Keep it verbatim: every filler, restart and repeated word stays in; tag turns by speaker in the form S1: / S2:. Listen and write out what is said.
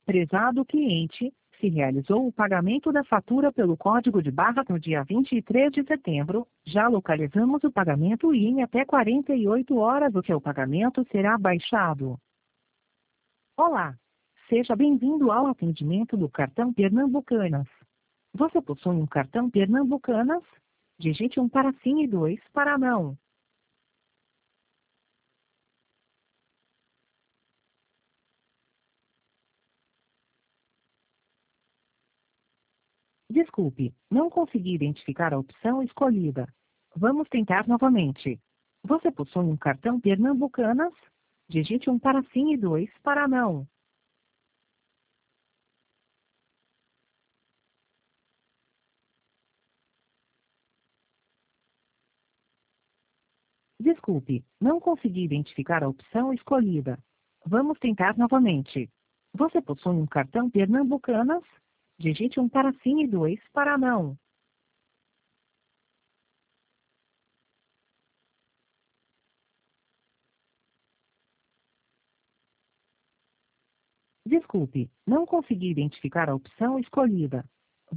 S1: Prezado cliente, se realizou o pagamento da fatura pelo código de barra no dia vinte e três de setembro, já localizamos o pagamento e em até quarenta e oito horas o seu pagamento será baixado. Olá! Seja bem-vindo ao atendimento do cartão Pernambucanas. Você possui um cartão Pernambucanas? Digite um para sim e dois para não. Desculpe, não consegui identificar a opção escolhida. Vamos tentar novamente. Você possui um cartão Pernambucanas? Digite um para sim e dois para não. Desculpe, não consegui identificar a opção escolhida. Vamos tentar novamente. Você possui um cartão Pernambucanas? Digite um para sim e dois para não. Desculpe, não consegui identificar a opção escolhida.